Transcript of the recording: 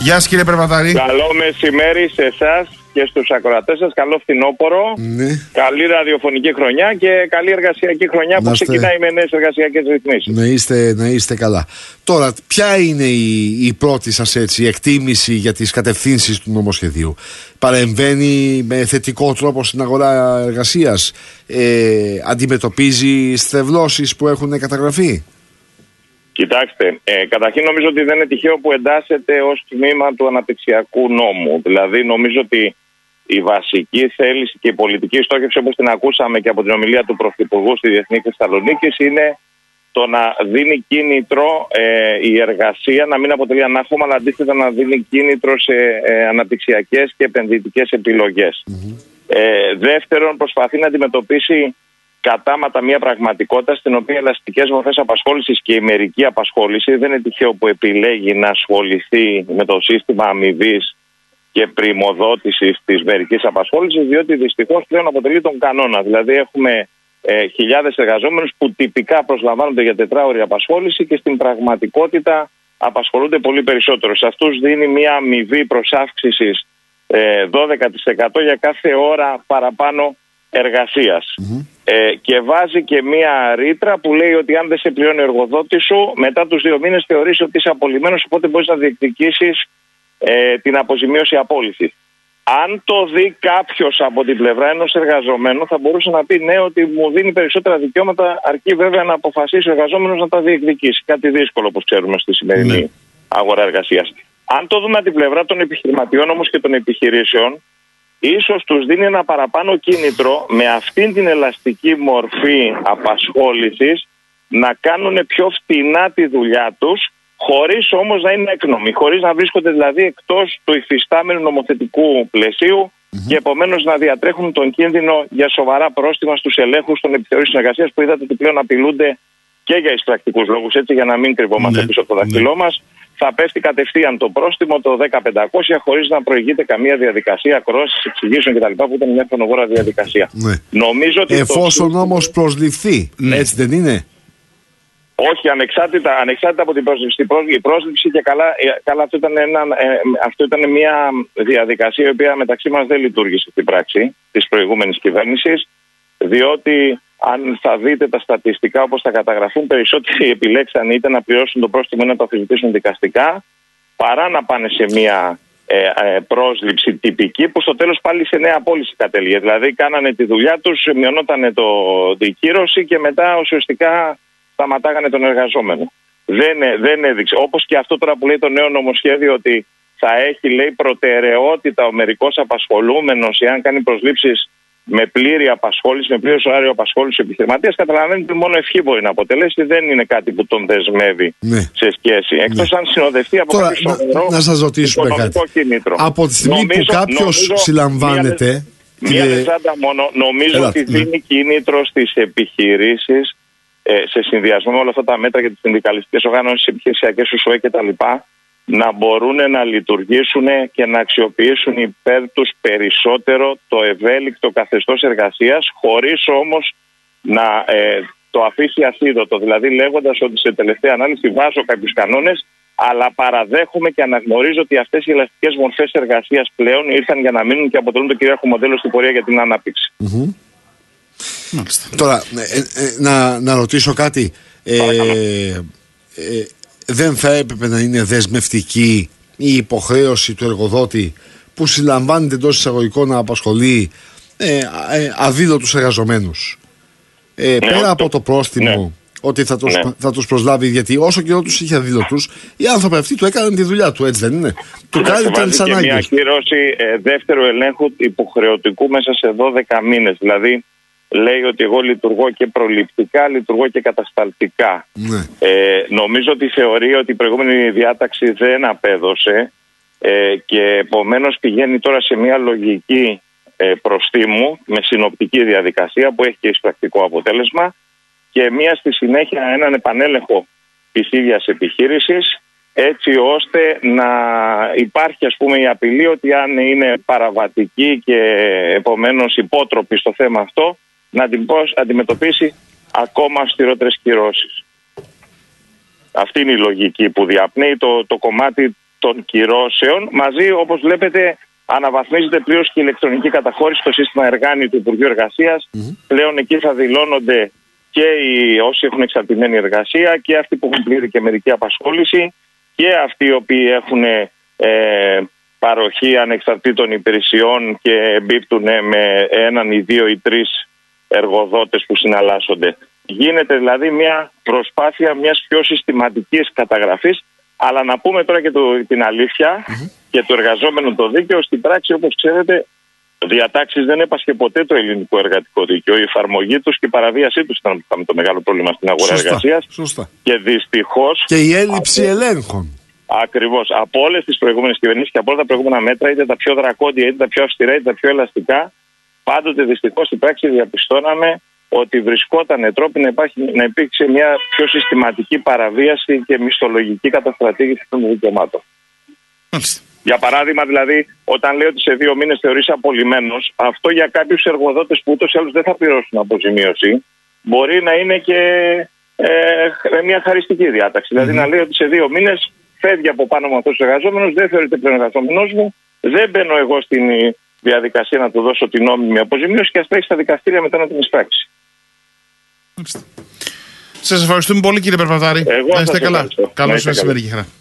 Γεια σας κύριε Περπατάρη. Καλό μεσημέρι σε εσάς και στους ακροατές σας. Καλό φθινόπωρο. Ναι. Καλή ραδιοφωνική χρονιά και καλή εργασιακή χρονιά που ξεκινάει με νέες εργασιακές ρυθμίσεις. Να είστε καλά. Τώρα, ποια είναι η πρώτη σας εκτίμηση για τις κατευθύνσεις του νομοσχεδίου? Παρεμβαίνει με θετικό τρόπο στην αγορά εργασίας? Αντιμετωπίζει στρεβλώσεις που έχουν καταγραφεί? Κοιτάξτε, καταρχήν νομίζω ότι δεν είναι τυχαίο που εντάσσεται ως τμήμα του αναπτυξιακού νόμου. Δηλαδή νομίζω ότι η βασική θέληση και η πολιτική στόχευση, όπως την ακούσαμε και από την ομιλία του Πρωθυπουργού στη Διεθνή Θεσσαλονίκη, είναι το να δίνει κίνητρο η εργασία, να μην αποτελεί ανάχωμα, αλλά αντίθετα να δίνει κίνητρο σε αναπτυξιακές και επενδυτικές επιλογές. Δεύτερον, προσπαθεί να αντιμετωπίσει κατάματα μια πραγματικότητα στην οποία ελαστικές μορφές απασχόλησης και η μερική απασχόληση, δεν είναι τυχαίο που επιλέγει να ασχοληθεί με το σύστημα αμοιβής και πριμοδότησης της μερικής απασχόλησης, διότι δυστυχώς πλέον αποτελεί τον κανόνα. Δηλαδή έχουμε χιλιάδες εργαζόμενους που τυπικά προσλαμβάνονται για τετράωρη απασχόληση και στην πραγματικότητα απασχολούνται πολύ περισσότερο. Σε αυτούς δίνει μια αμοιβή προς αύξησης 12% για κάθε ώρα παραπάνω εργασίας. Και βάζει και μία ρήτρα που λέει ότι αν δεν σε πληρώνει ο εργοδότης σου, μετά τους 2 μήνες θεωρείς ότι είσαι απολυμμένος, οπότε μπορείς να διεκδικήσεις την αποζημίωση απόλυσης. Αν το δει κάποιος από την πλευρά ενός εργαζομένου, θα μπορούσε να πει ναι, ότι μου δίνει περισσότερα δικαιώματα, αρκεί βέβαια να αποφασίσει ο εργαζόμενος να τα διεκδικήσει. Κάτι δύσκολο, όπως ξέρουμε, στη σημερινή αγορά εργασίας. Αν το δούμε από την πλευρά των επιχειρηματιών όμως και των επιχειρήσεων, ίσως τους δίνει ένα παραπάνω κίνητρο με αυτήν την ελαστική μορφή απασχόλησης να κάνουν πιο φτηνά τη δουλειά τους, χωρίς όμως να είναι έκνομοι, χωρίς να βρίσκονται δηλαδή εκτός του υφιστάμενου νομοθετικού πλαισίου και επομένως να διατρέχουν τον κίνδυνο για σοβαρά πρόστιμα στους ελέγχους των επιθεωρήσεων εργασίας, που είδατε ότι πλέον απειλούνται και για εισπρακτικούς λόγους, έτσι, για να μην κρυβόμαστε πίσω από το δάχτυλό μας. Θα πέφτει κατευθείαν το πρόστιμο, το 10.500, χωρίς να προηγείται καμία διαδικασία ακρόασης, εξηγήσεων κτλ. Που ήταν μια χρονοβόρα διαδικασία. Νομίζω ότι εφόσον όμως προσληφθεί, έτσι δεν είναι? Όχι, ανεξάρτητα από την πρόσληψη. Η πρόσληψη και καλά αυτό ήταν μια διαδικασία η οποία μεταξύ μας δεν λειτουργήσε στην πράξη της προηγούμενης κυβέρνησης, διότι αν θα δείτε τα στατιστικά όπως τα καταγραφούν, περισσότεροι επιλέξαν είτε να πληρώσουν το πρόστιμο ή να το αφισβητήσουν δικαστικά, παρά να πάνε σε μια πρόσληψη τυπική που στο τέλος πάλι σε νέα απόλυση κατέληγε. Δηλαδή κάνανε τη δουλειά τους, μειωνόταν την κύρωση και μετά ουσιαστικά σταματάγανε τον εργαζόμενο. Δεν έδειξε. Όπως και αυτό τώρα που λέει το νέο νομοσχέδιο, ότι θα έχει, λέει, προτεραιότητα ο μερικός απασχολούμενος εάν κάνει προσλήψεις με πλήρη απασχόληση, με πλήρες ωράριο απασχόληση επιχειρηματίας, καταλαβαίνετε ότι μόνο ευχή μπορεί να αποτελέσει, δεν είναι κάτι που τον δεσμεύει σε σχέση. Εκτός αν συνοδευτεί από κάποιο σοβαρό να σας ρωτήσουμε κάτι. Κίνητρο. Από τη στιγμή που κάποιος συλλαμβάνεται. Μία λεπτά μόνο, νομίζω ότι δίνει κίνητρο στις επιχειρήσεις σε συνδυασμό με όλα αυτά τα μέτρα για τις συνδικαλιστικές οργανώσεις, επιχειρησιακές ουσοέ κτλ. Να μπορούν να λειτουργήσουν και να αξιοποιήσουν υπέρ τους περισσότερο το ευέλικτο καθεστώς εργασίας, χωρίς όμως να το αφήσει ασίδωτο. Δηλαδή λέγοντας ότι σε τελευταία ανάλυση βάζω κάποιους κανόνες, αλλά παραδέχομαι και αναγνωρίζω ότι αυτές οι ελαστικές μορφές εργασίας πλέον ήρθαν για να μείνουν και αποτελούν το κυρίαρχο μοντέλο στην πορεία για την ανάπτυξη. Τώρα, να ρωτήσω κάτι. Δεν θα έπρεπε να είναι δεσμευτική η υποχρέωση του εργοδότη που συλλαμβάνεται εντός εισαγωγικών να απασχολεί αδήλωτους εργαζομένους, πέρα από το πρόστιμο, ότι θα τους προσλάβει, γιατί όσο καιρό τους είχε αδήλωτους, οι άνθρωποι αυτοί του έκαναν τη δουλειά του, έτσι δεν είναι? Του κάλυπταν τις ανάγκες. Μια κύρωση δεύτερου ελέγχου υποχρεωτικού μέσα σε 12 μήνες. Δηλαδή λέει ότι εγώ λειτουργώ και προληπτικά, λειτουργώ και κατασταλτικά. Νομίζω ότι θεωρεί ότι η προηγούμενη διάταξη δεν απέδωσε και επομένως πηγαίνει τώρα σε μια λογική προστίμου με συνοπτική διαδικασία που έχει και εισπρακτικό αποτέλεσμα και μια στη συνέχεια έναν επανέλεγχο της ίδιας επιχείρησης, έτσι ώστε να υπάρχει, ας πούμε, η απειλή ότι αν είναι παραβατική και επομένως υπότροπη στο θέμα αυτό, να την αντιμετωπίσει ακόμα αυστηρότερες κυρώσεις. Αυτή είναι η λογική που διαπνέει το κομμάτι των κυρώσεων. Μαζί, όπως βλέπετε, αναβαθμίζεται πλήρως και η ηλεκτρονική καταχώρηση στο σύστημα Εργάνη του Υπουργείου Εργασίας. Πλέον εκεί θα δηλώνονται και όσοι έχουν εξαρτημένη εργασία και αυτοί που έχουν πλήρη και μερική απασχόληση και αυτοί οι οποίοι έχουν παροχή ανεξαρτήτων υπηρεσιών και εμπίπτουν με έναν ή δύο ή τρεις εργοδότες που συναλλάσσονται. Γίνεται δηλαδή μια προσπάθεια μιας πιο συστηματικής καταγραφής, αλλά να πούμε τώρα και την αλήθεια και το εργαζόμενο το δίκαιο. Στην πράξη, όπως ξέρετε, διατάξεις δεν έπασχε ποτέ το ελληνικό εργατικό δίκαιο. Η εφαρμογή τους και η παραβίασή τους ήταν το μεγάλο πρόβλημα στην αγορά εργασίας. Σωστά. Και δυστυχώς. Και η έλλειψη ελέγχων. Ακριβώς. Από όλες τις προηγούμενες κυβερνήσεις και από όλα τα προηγούμενα μέτρα, είτε τα πιο δρακόντια, είτε τα πιο αυστηρά, είτε τα πιο ελαστικά, πάντοτε δυστυχώς στην πράξη διαπιστώναμε ότι βρισκόταν τρόποι να υπήρξε μια πιο συστηματική παραβίαση και μισθολογική καταστρατήγηση των δικαιωμάτων. Για παράδειγμα, δηλαδή, όταν λέω ότι σε 2 μήνες θεωρείς απολυμένος, αυτό για κάποιους εργοδότες που ούτως ή άλλως δεν θα πληρώσουν αποζημίωση, μπορεί να είναι και μια χαριστική διάταξη. Δηλαδή, να λέει ότι σε 2 μήνες φεύγει από πάνω μου αυτός ο εργαζόμενος, δεν θεωρείται πλέον εργαζόμενος μου, δεν μπαίνω εγώ στην διαδικασία να του δώσω την νόμιμη αποζημίωση και ας τρέχει στα δικαστήρια μετά να την εισπράξει. Σας ευχαριστούμε πολύ, κύριε Περπατάρη. Να είστε καλά. Καλώς μεσημέρι και χαρά.